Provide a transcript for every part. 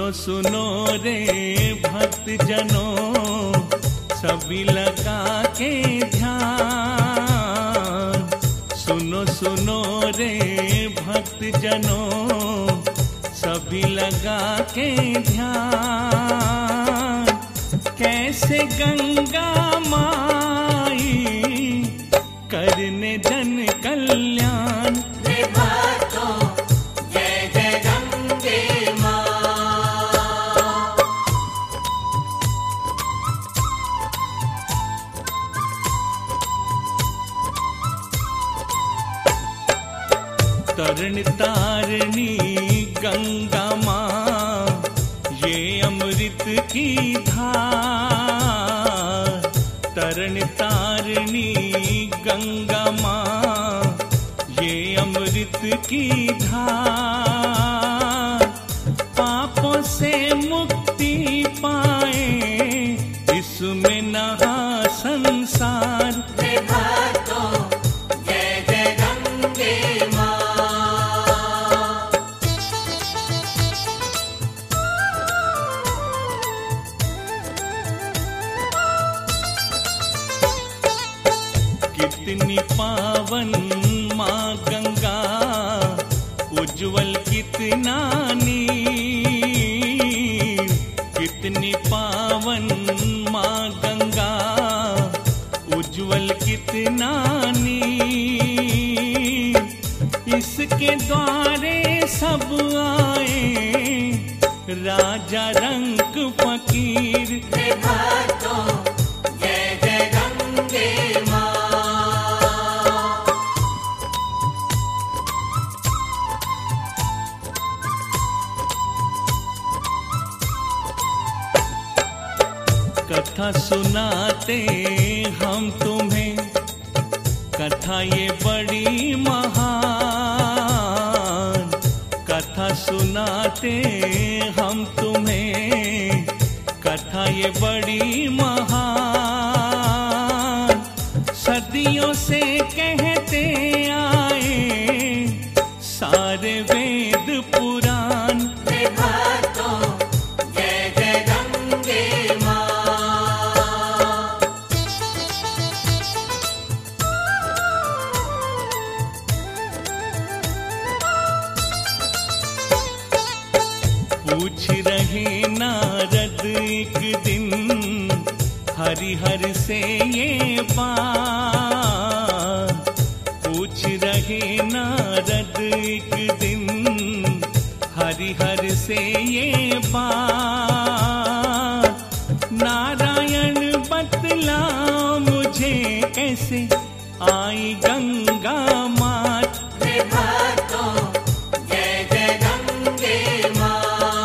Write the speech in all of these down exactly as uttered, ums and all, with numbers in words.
सुनो रे भक्त जनों, सभी लगा के ध्यान। सुनो सुनो रे भक्त जनों, सभी लगा के ध्यान। कैसे गंगा माई करने जन कल्याण। रे भक्तों जय जय गंगे माँ। तरण तारणी गंगा माँ, ये अमृत की धार। तरण तारणी गंगा माँ, ये अमृत की धार। पापों से मुक्ति पाए, इसमें नहा संसार। रे भक्तों जय जय गंगे माँ। कितनी पावन माँ गंगा, उज्जवल कितना नीर। कितनी पावन माँ गंगा, उज्जवल कितना नीर। इसके द्वारे सब आए, राजा रंग फकीर। रे भक्तों जय जय गंगे माँ। कथा सुनाते हम तुम्हें, कथा ये बड़ी महान। कथा सुनाते हम तुम्हें, कथा ये बड़ी महान। सदियों से कहते आए, सारे वेद पुराण। रे भक्तों जय जय गंगे माँ। पूछ रहे नारद एक दिन, हरिहर से ये बात। पूछ रहे नारद एक दिन, हरिहर से ये बात। नारायण बतलाओ मुझे, कैसे आई गंगा मात। रे भक्तों जय जय गंगे माँ।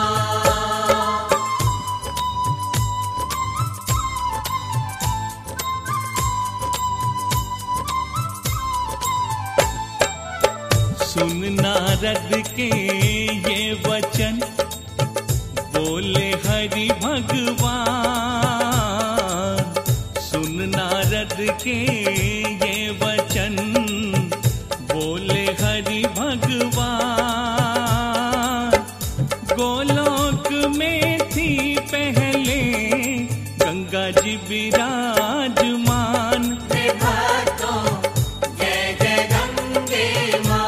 सुन नारद के ये वचन, बोले हरि भगवान। सुन नारद के ये वचन, बोले हरि भगवान। गोलोक में थी पहले गंगा जी विराजमान। रे भक्तों जय जय गंगे माँ।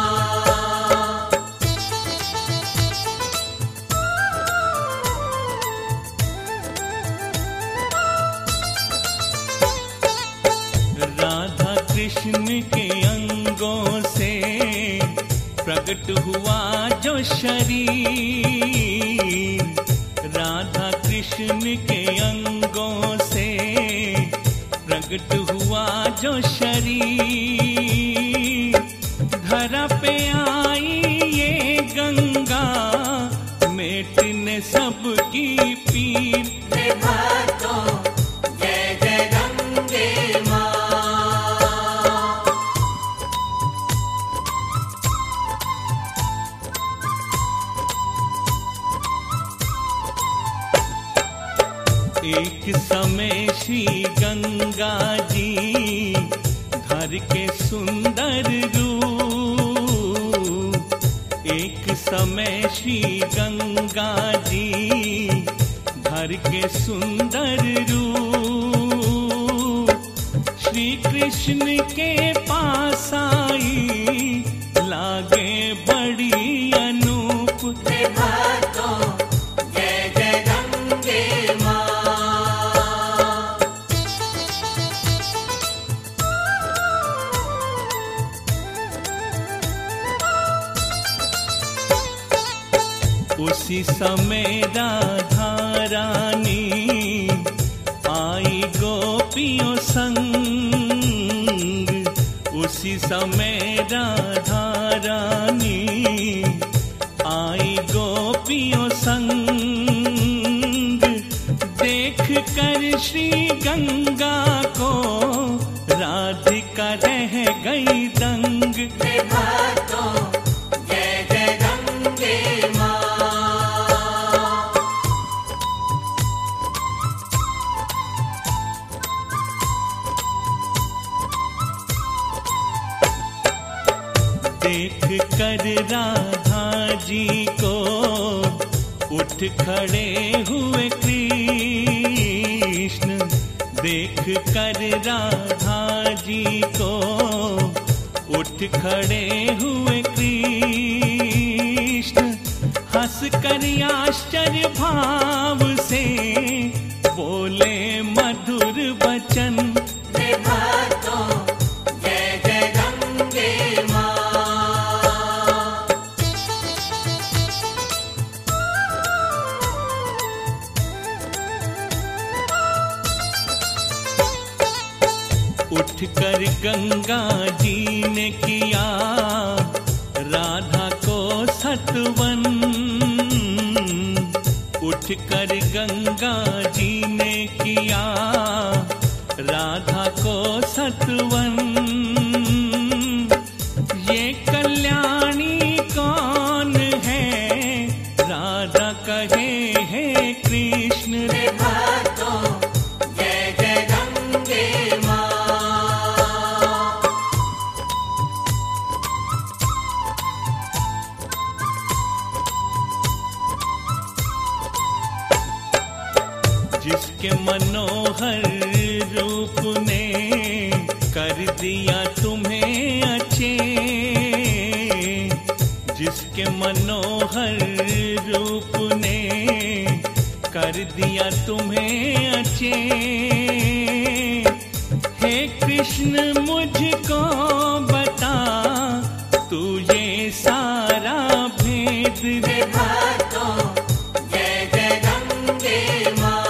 राधा कृष्ण के अंगों से प्रकट हुआ जो शरीर। राधा कृष्ण के अंगों से प्रकट हुआ जो शरीर। धरा पे आई ये गंगा, मेटने सबकी पीर। रे भक्तों जय जय गंगे माँ। एक समय श्री गंगा जी धर के सुंदर रूप, एक समय श्री गंगा जी भर के सुंदर रूप श्री कृष्ण के पास आई लागे बड़ी अनूप। हे भक्तों जय जय गंगे माँ। उसी समय राधा रानी आई गोपियों संग, उसी समय राधा रानी आई गोपियों संग। देख कर श्री गंगा को राधिका रह गई दंग। हे भक्तों जय जय गंगे माँ। देख कर राधा जी को उठ खड़े हुए कृष्ण, देख कर राधा जी को उठ खड़े हुए कृष्ण। हंस कर आश्चर्य भाव से बोले मधुर वचन। हे भक्तों जय जय गंगे माँ। उठ कर गंगा जी ने किया राधा को सतवन, उठ कर गंगा जी ने किया राधा को सतवन। ये कल्याणी कौन है राधा कहे हे कृष्ण। हे भक्तों जय जय गंगे माँ। जिसके मनोहर रूप ने कर दिया तुम्हें अच्छे, जिसके मनोहर रूप ने कर दिया तुम्हें अच्छे। हे कृष्ण मुझको बता तू ये सारा भेद। हे भक्तों जय जय गंगे माँ।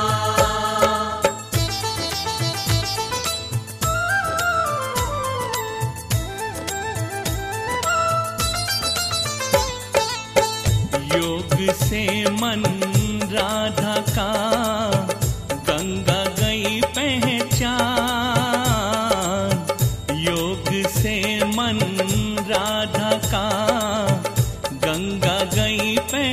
योग से मन राधा का गंगा गई पहचान, योग से मन राधा का गंगा गई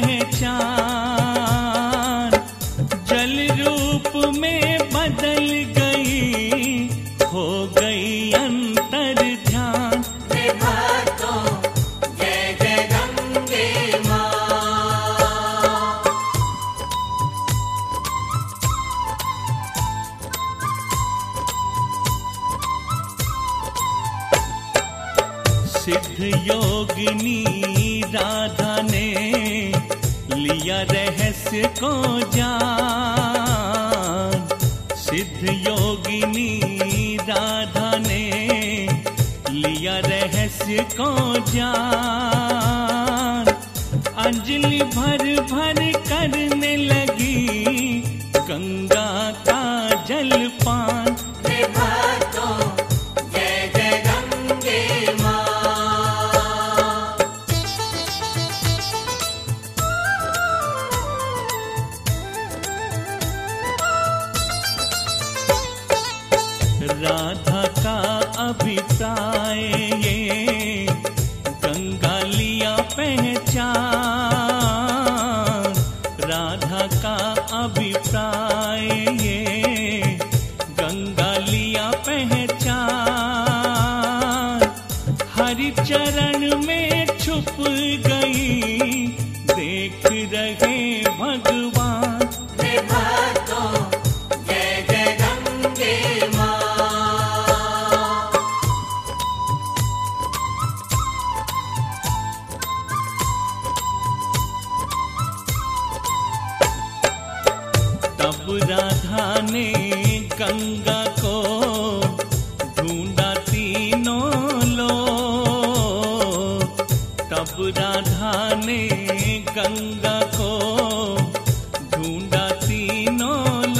पहचान। जल रूप में बदल गई हो गई अंतर ध्यान। हे भक्तों जय जय गंगे माँ। सिद्ध योगिनी राधा ने लिया रहस्य को जान, सिद्ध योगिनी राधा ने लिया रहस्य को जान। अंजलि भर भर करने लगी गंगा का जलपान। हे भक्तों जय जय गंगे माँ। राधा का अभिप्राय ये गंगा लिया पहचान, राधा का अभिप्राय ये गंगा लिया पहचान। हरि चरण में छुप गई तब राधा ने गंगा को ढूंढा तीनों लोग, तब राधा ने गंगा को ढूंढा तीनों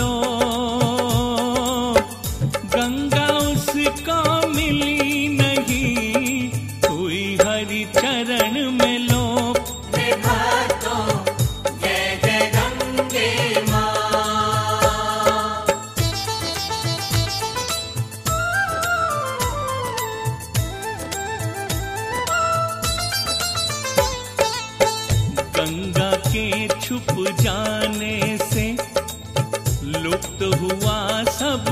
लोग। गंगा उसको मिली नहीं, हुई हरि चरण में लोग। हे भक्तों जय जय गंगे माँ। गंगा के छुप जाने से लुप्त हुआ सब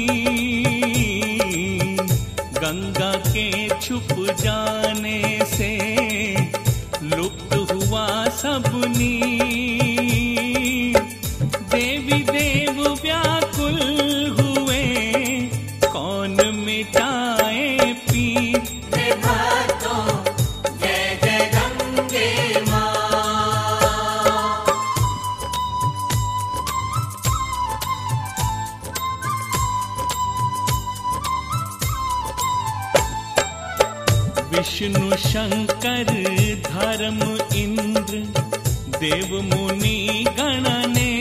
नीर, गंगा के छुप जाने से लुप्त हुआ सब नीर। देवी देव व्याकुल हुए, कौन मिटाए पीर। हे भक्तों जय जय गंगे माँ। विष्णु शंकर धर्म इंद्र देव मुनि गण ने,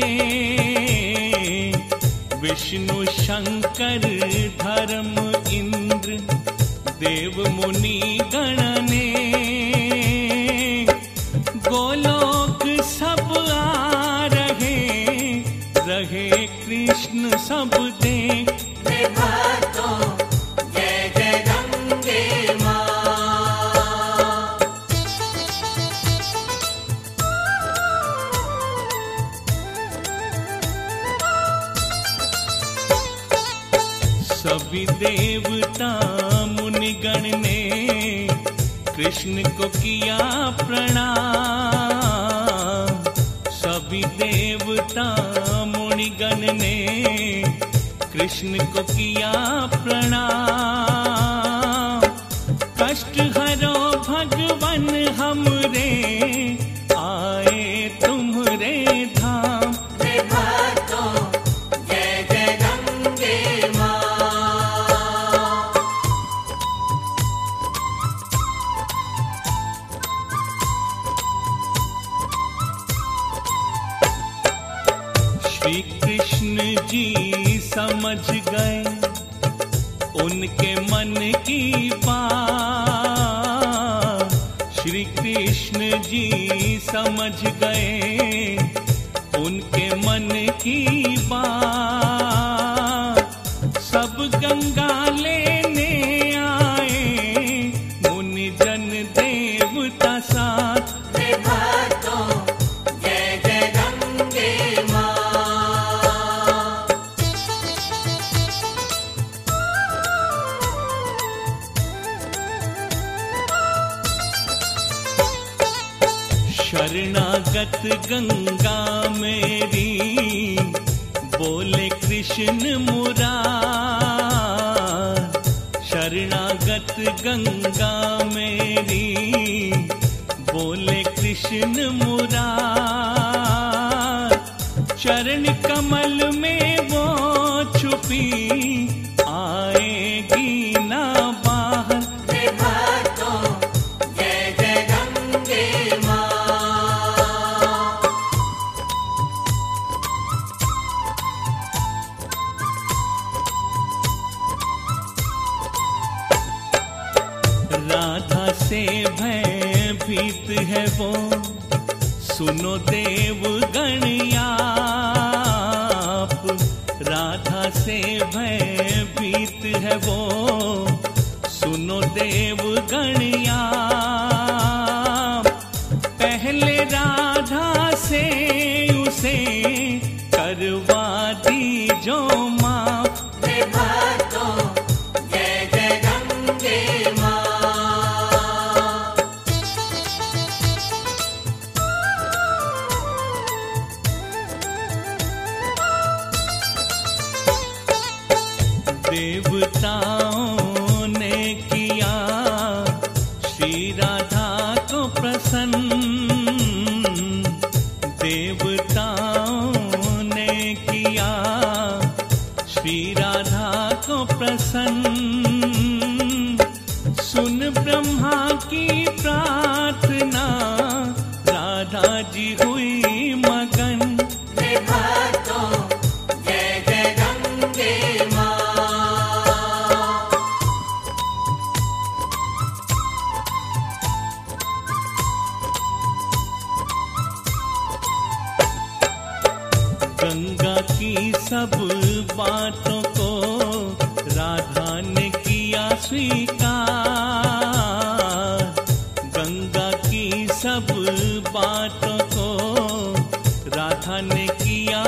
विष्णु शंकर धर्म इंद्र देव मुनि गण ने, गोलोक सब आ रहे, रहे कृष्ण सब देख। हे भक्तों जय जय गंगे माँ। सभी देवता मुनिगण ने कृष्ण को किया प्रणाम, सभी देवता मुनिगण ने कृष्ण को किया प्रणाम। कष्ट हरो भगवन हमरे, आए तुम्हरे धाम। हे भक्तों जय जय गंगे माँ। श्री कृष्ण जी समझ गए उनके मन की बात, श्री कृष्ण जी समझ गए उनके मन की बात। सब गंगा लेने आए, मुनि जन देवता साथ। हे भक्तों जय जय गंगे माँ। शरणागत गंगा मेरी, बोले कृष्ण मुरार। शरणागत गंगा मेरी, बोले कृष्ण मुरार। चरण कमल में वो छुपी, आएगी ना बाहर। हे भक्तों जय जय गंगे माँ। राधा से भयभीत है वो, सुनो देव गणयाप। राधा से भयभीत है वो, सुनो देव गणयाप। पहले राधा से उसे करवा दी जो माफ। हे भक्तों जय जय गंगे माँ। देवताओं गंगा की सब बातों को राधा ने किया स्वीकार। गंगा की सब बातों को राधा ने किया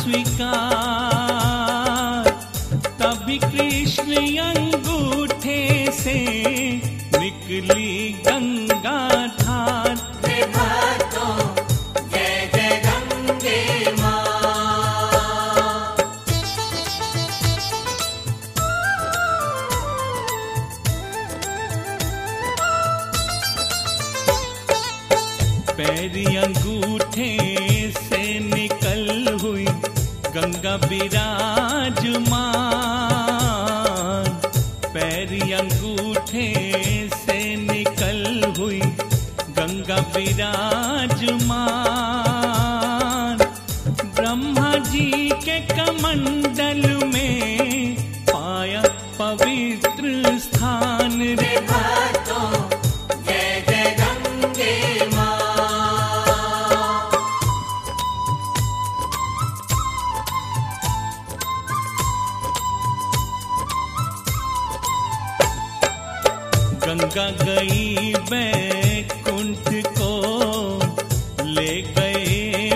स्वीकार। तभी कृष्ण अंगूठे से निकली गंगा धार। हे भक्तों जय जय गंगे माँ। पैरी अंगूठे से निकल हुई गंगा विराजमान। पैरी अंगूठे से निकल हुई गंगा विराजमान। ब्रह्मा जी के कमंडल में पाया पवित्र स्थान। हे भक्तों जय जय गंगे माँ। गंगा गई बैकुंठ को ले गए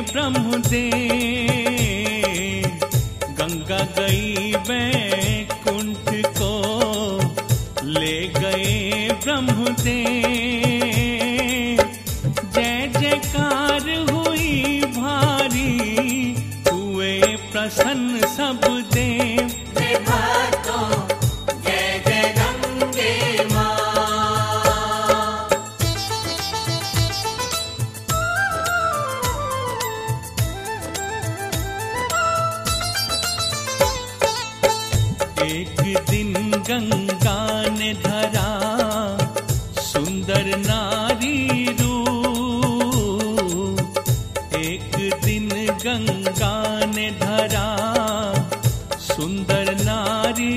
ब्रह्मदेव। गंगा गई बैकुंठ को ले गए ब्रह्मदेव। जय जयकार हुई भारी हुए प्रसन्न सब देव। हे भक्तों जय जय गंगे माँ। एक दिन गंगा ने धरा सुंदर नारी रूप। एक दिन गंगा ने धरा सुंदर नारी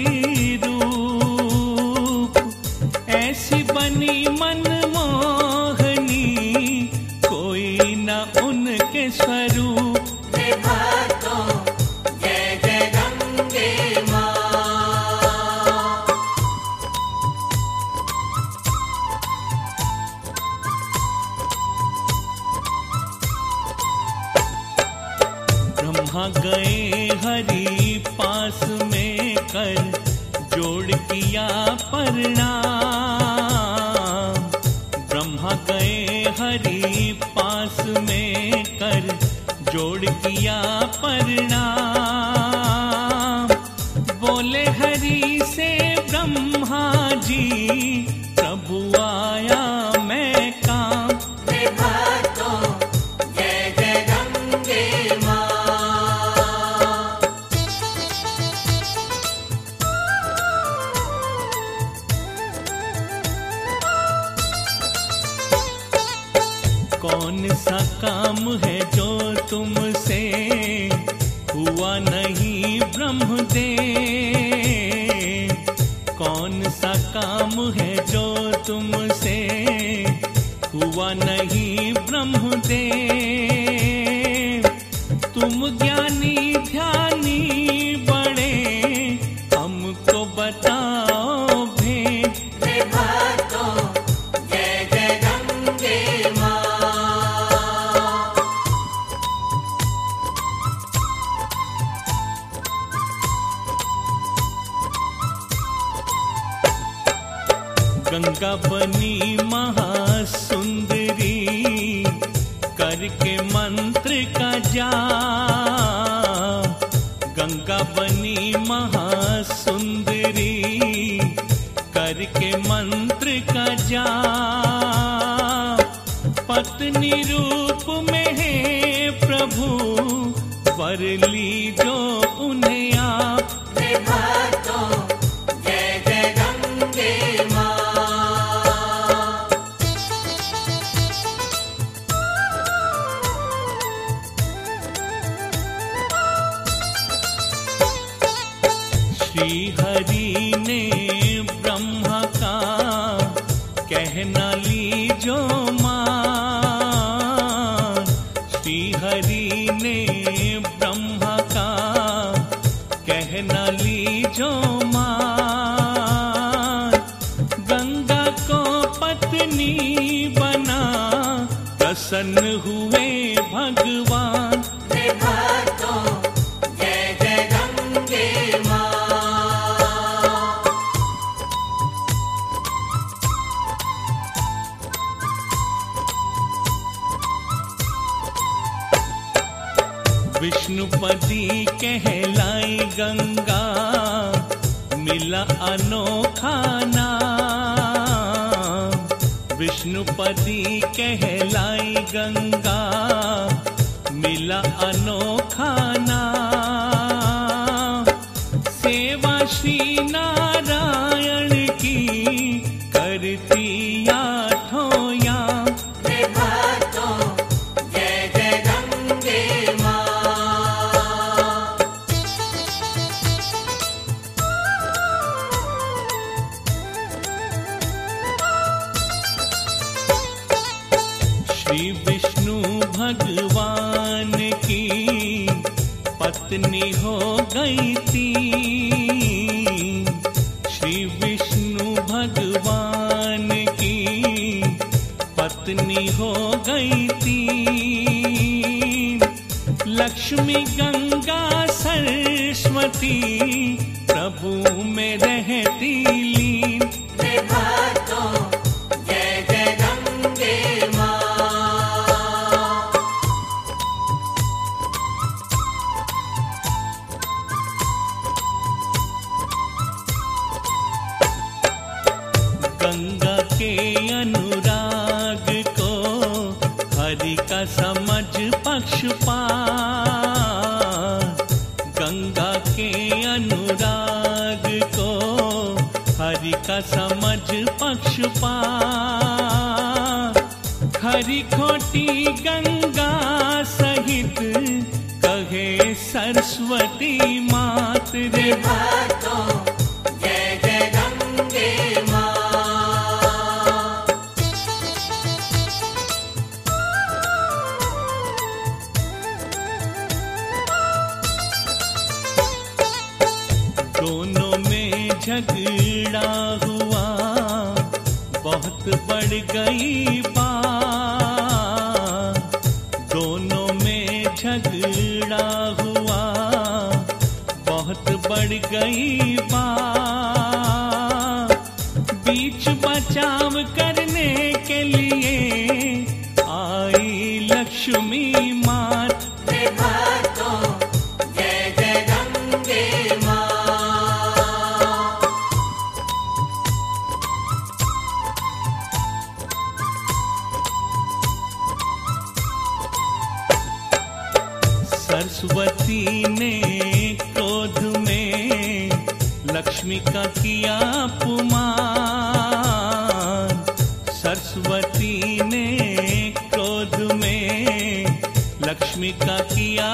रूप। ऐसी बनी मनमोहनी कोई न उनके स्वरूप। हे भक्तों जय जय गंगे माँ। ब्रह्मा गए हरि पास में कर जोड़ किया प्रणाम। ब्रह्मा गए हरि पास में कर जोड़ किया प्रणाम। बोले हरि से ब्रह्मा जी प्रभु आया मैं काम। हे भक्तों जय जय गंगे माँ। कौन सा काम है जो तुमसे हुआ नहीं ब्रह्मदेव। कौन सा काम है जो तुमसे हुआ नहीं ब्रह्मदेव। तुम ज्ञानी ध्यानी बड़े हमको बताओ भेद। हे भक्तों जय जय गंगे माँ। गंगा बनी महासुंदरी करके मंत्र का जाप। गंगा बनी महासुंदरी करके मंत्र का जाप। पत्नी रूप में है प्रभु वर लीजो उन्हें आप। हे भक्तों जय जय गंगे माँ। श्री हरि ने ब्रह्मा का कहना लीजो मान। श्री हरि ने ब्रह्मा कहलाई गंगा, मिला अनोखा नाम। विष्णुपति कहलाई गंगा, मिला अनोखा नाम। सेवा श्री नारायण की करती आठों याम। हे भक्तों जय जय गंगे माँ। श्री विष्णु भगवान की पत्नी हो गई थी। श्री विष्णु भगवान की पत्नी हो गई थी। लक्ष्मी गंगा सरस्वती प्रभु में रहती लीन। हे भक्तों जय जय गंगे माँ। गंगा के अनुराग को हरि का समझ पक्षपात। गंगा के अनुराग को हरि का समझ पक्षपात। हरि खोटी गंगा सहित कहे सरस्वती मात रे। हे भक्तों जय जय गंगे माँ। दोनों में झगड़ा हुआ, बहुत बढ़ गई बात। दोनों में झगड़ा हुआ, बहुत बढ़ गई बात। बीच बचाव करने के लिए आई लक्ष्मी मात। हे भक्तों जय जय गंगे माँ। सरस्वती ने क्रोध में लक्ष्मी का किया अपमान। सरस्वती ने क्रोध में लक्ष्मी का किया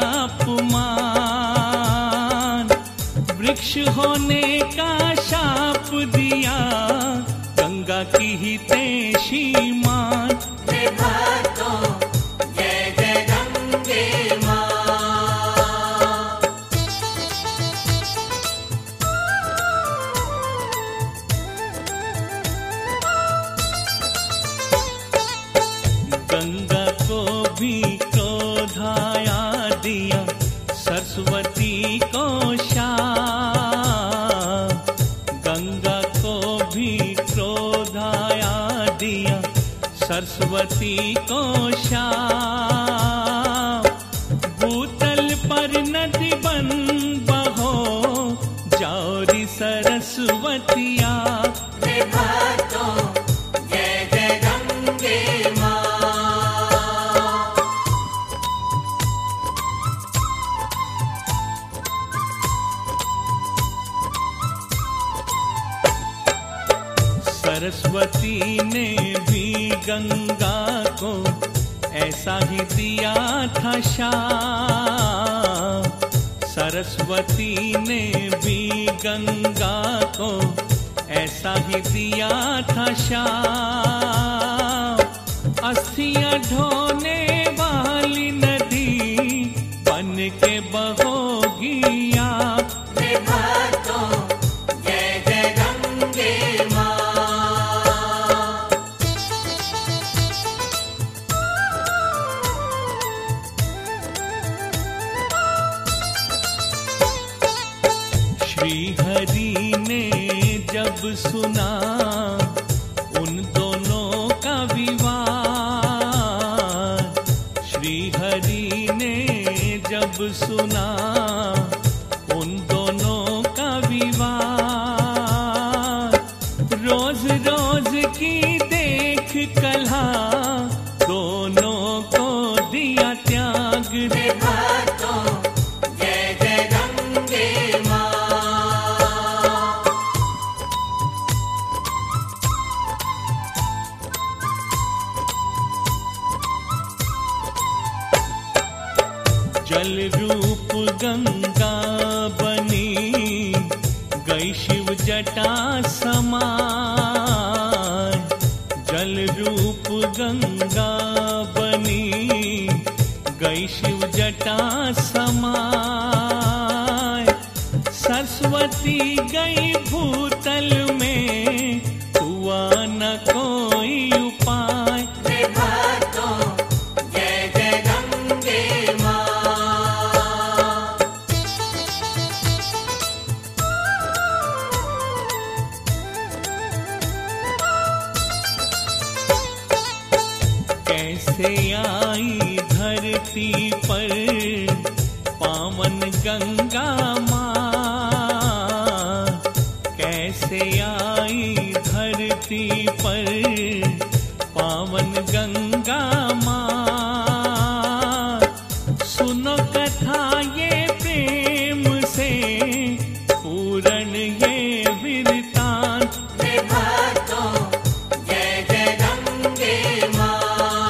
अपमान। वृक्ष होने का शाप दिया, गंगा की ही तेशी मान। हे भक्तों जय जय गंगे माँ। गंगा को भी क्रोध आया, दिया सरस्वती को शाप। गंगा को भी क्रोध आया, दिया सरस्वती को शाप। भूतल पर नदी बन बहो, जाओरी सरस्वतिया। हे भक्तों जय जय गंगे माँ। सरस्वती ने भी गंगा को ऐसा ही दिया था शाप। सरस्वती ने भी गंगा को ऐसा ही दिया था शाप। अस्थियां ढोने वाली नदी बन के बहोगी आप। हे भक्तों जय जय गंगे माँ। श्री हरि ने जब सुना उन दोनों का विवाद। श्री हरि ने जब सुना गंगा बनी गई शिव जटा समाय, जल रूप गंगा बनी गई शिव जटा समाय। सरस्वती गई भूतल में हुआ न कोई उपाय। जय जय गंगे मां। कैसे आई धरती पर पावन गंगा मां, कैसे आई धरती पर पावन गंगा मां। सुनो कथा ये प्रेम से पूरण ये वृतांत। जय जय गंगे मां।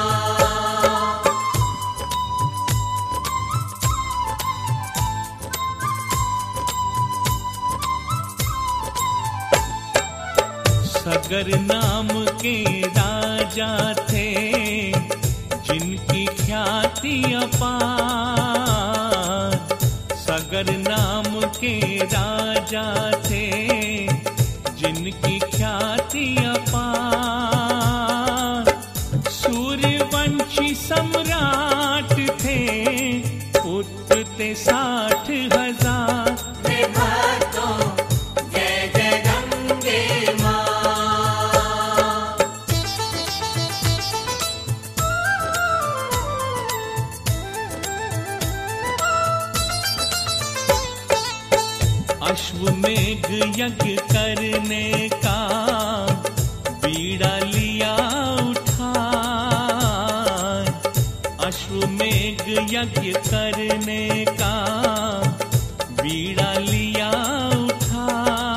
सगर नाम के राजा थे जिनकी ख्याति अपार। सगर नाम के राजा थे जिनकी ख्याति अपार। सूर्यवंशी सम्राट थे पुत्र थे साठ हजार। जय जय गंगे मां। अश्वमेघ यज्ञ करने का बीड़ा लिया उठा। अश्वमेघ यज्ञ करने का बीड़ा लिया उठा।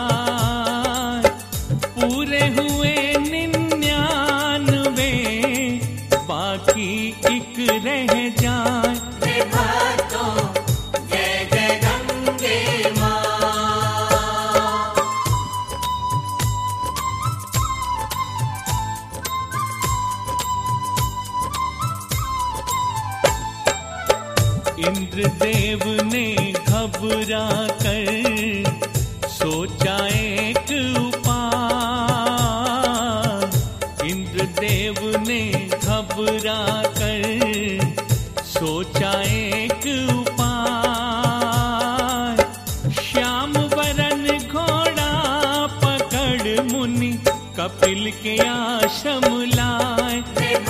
पूरे हुए निन्यानवे बाकी एक रह जाए। जय जय गंगे मां। इंद्रदेव ने घबरा कर सोचा एक उपाय। इंद्रदेव ने घबरा कर सोचा एक उपाय। श्याम वरन घोड़ा पकड़ मुनि कपिल के आश्रम लाए।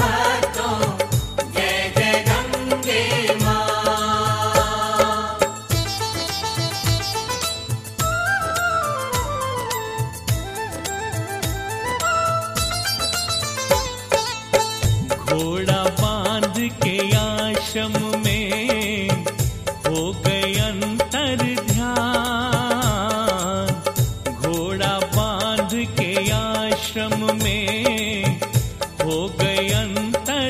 जय जय गंगे मां। घोड़ा बांध के आश्रम में हो गए अंतर ध्यान। घोड़ा बांध के आश्रम में हो गए अंतर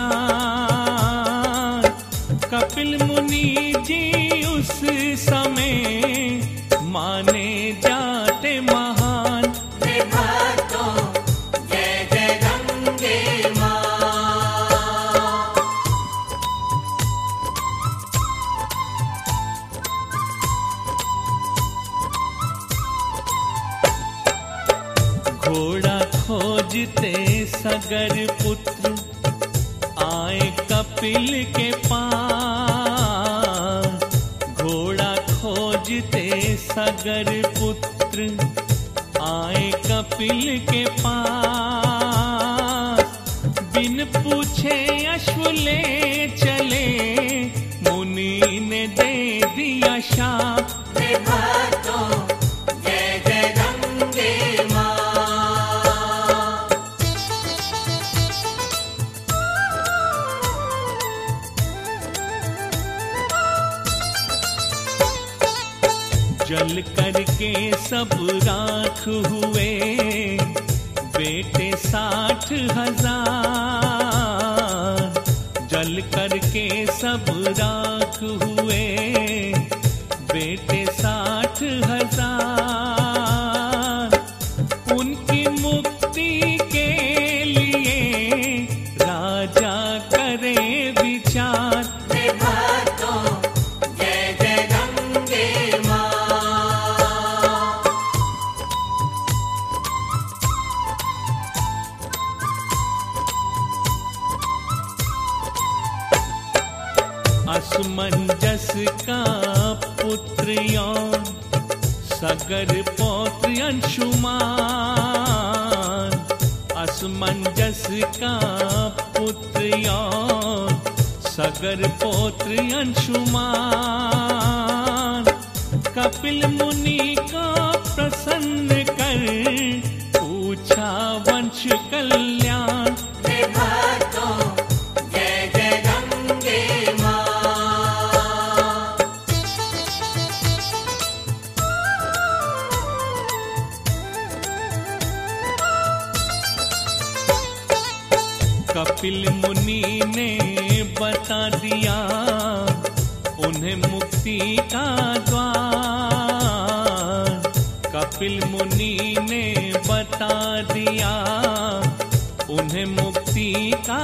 ध्यान। कपिल मुनि जी उस समय माने जाते महान। जय जय गंगे मां। घोड़ा खोजते सगर पुत्र आए कपिल के पास। घोड़ा खोजते सगर पुत्र आए कपिल के पास। बिन पूछे अश्व ले चले मुनि ने दे दिया शाप। जय जय गंगे मां। जल करके सब राख हुए बेटे साठ हजार। जल करके सब राख हुए बेटे साठ हजार। उनकी मुक्ति के लिए राजा करे विचार। हे भक्तों जय जय गंगे माँ। असमंजस का पुत्र यौन, सगर पौत्र अंशुमान। असमंजस का पुत्र यौन, सगर पौत्र अंशुमान। कपिल मुनि का प्रसन्न कर पूछा वंश कल्याण। हे भक्तों जय जय गंगे माँ। कपिल मुनि ने बता दिया उन्हें मुक्ति का द्वार। कपिल मुनि ने बता दिया उन्हें मुक्ति का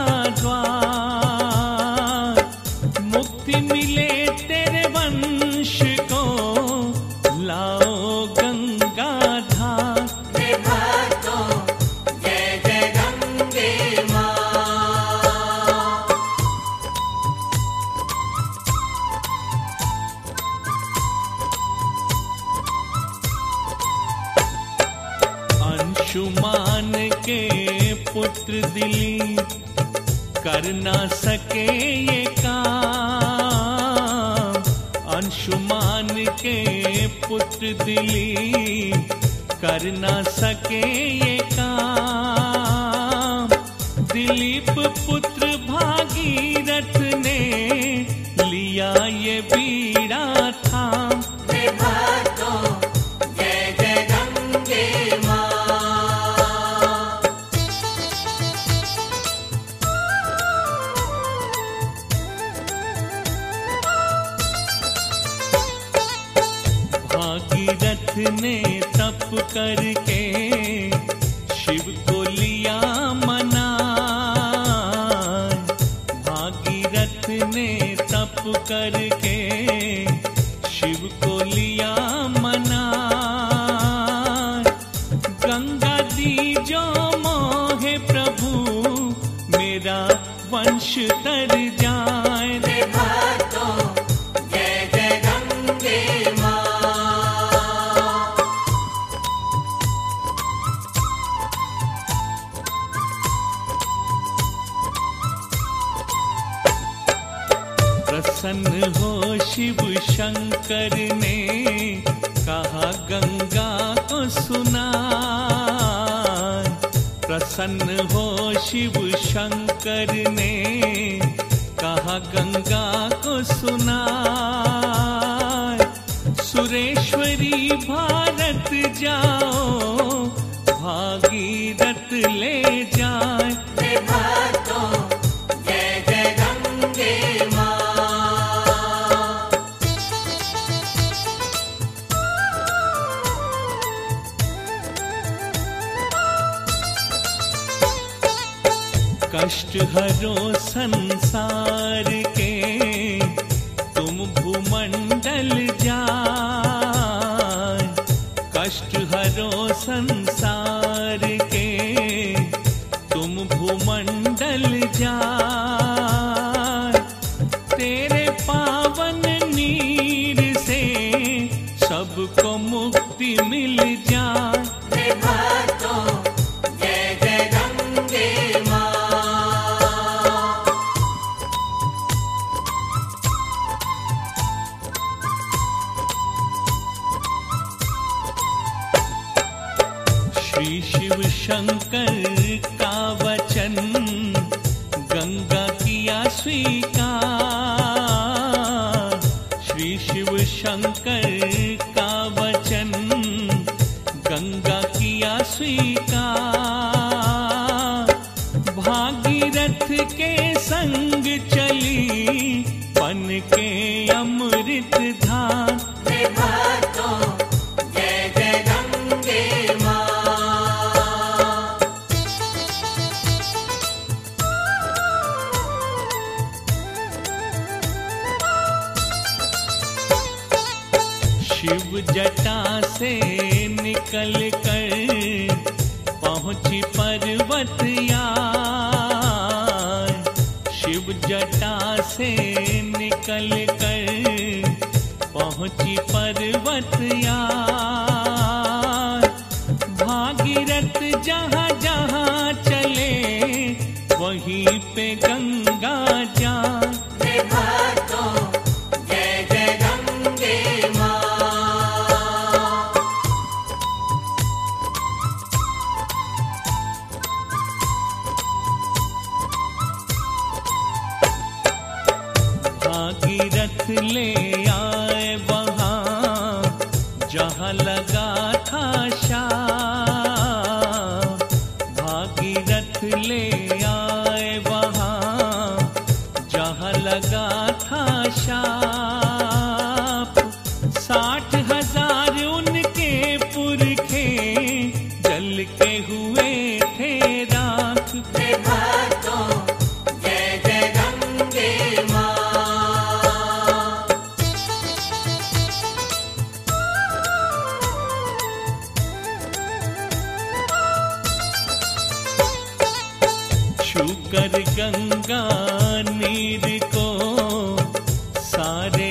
द्वार। मुक्ति मिले तेरे वंश को, लाओ गंगा धार। हे भक्तों जय जय गंगे माँ। अंशुमान के पुत्र दिलीप कर ना सके ये काम। अंशुमान के पुत्र दिलीप कर ना सके ये काम। दिलीप पुत्र भागीरथ ने लिया ये बीड़ा थाम। हे भक्तों जय जय गंगे माँ। भागीरथ ने तप करके शिव को लिया मना। भागीरथ ने तप करके शिव को लिया मना। गंगा दी जो मोहे प्रभु, मेरा वंश तर जाए। हे भक्तों जय जय गंगे माँ। प्रसन्न हो शिव शंकर ने कहा गंगा को सुना। प्रसन्न हो शिव शंकर ने कहा गंगा को सुना। सुरेश्वरी भारत जाओ, भागीरथ ले जाए। हे भक्तों जय जय गंगे माँ। कष्ट हरो संसार के, तुम भूमंडल जाए। कष्ट हरो संसार के, तुम भूमंडल जाए। तेरे पावन नीर से सबको मुक्ति मिल जाए। हे भक्तों जय जय गंगे माँ। श्री शिव शंकर का वचन गंगा किया स्वीकार। श्री शिव शंकर का वचन गंगा किया स्वीकार। भागीरथ के संग चली बन के अमृत धार। हे शिव जटा से निकल कर पहुंची पर्वत यार। शिव जटा से निकल कर पहुंची पर्वत यार। भागीरथ जहाँ जहाँ चले वहीं पे गंगा जा। भागीरथ ले आए वहाँ जहाँ लगा था शाप। भागीरथ ले आए वहाँ जहाँ लगा था शाप। साठ हजार उनके पुरखे जल के हुए थे राख। छूकर गंगा नीर को सारे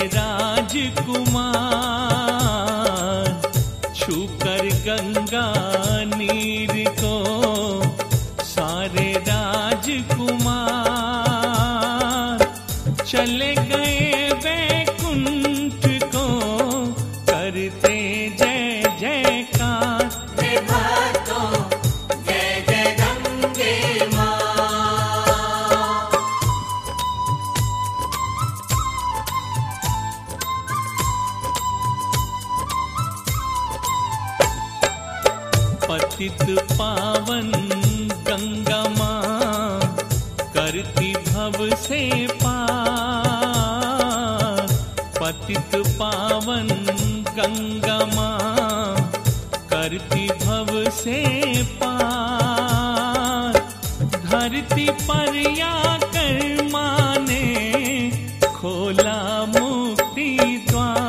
राजकुमार। छूकर गंगा नीर को सारे राजकुमार। चले गए वैकुंठ को करते जय जयकार। पतित पावन गंगा माँ करती भव से पार। पतित पावन गंगा माँ करती भव से पार। धरती पर आकर माँ ने खोला मुक्ति द्वार।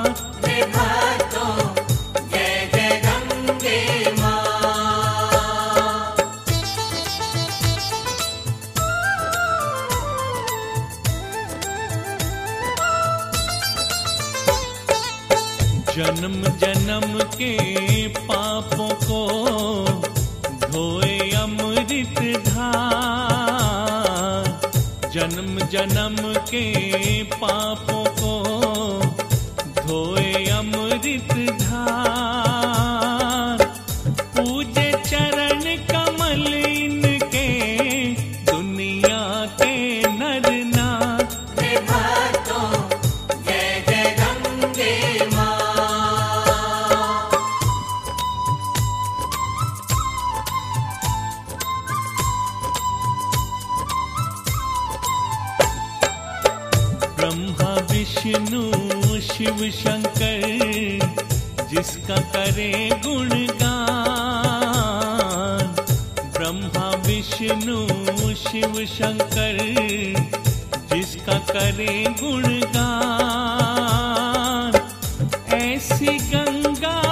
जन्म जन्म के पापों को धोए अमृत धार। जन्म जन्म के पापों को धोए अमृत धार। पूजे चरण कमल इनके दुनिया के नर नार। ब्रह्मा विष्णु शिव शंकर जिसका करे गुणगान। ब्रह्मा विष्णु शिव शंकर जिसका करे गुणगान। ऐसी गंगा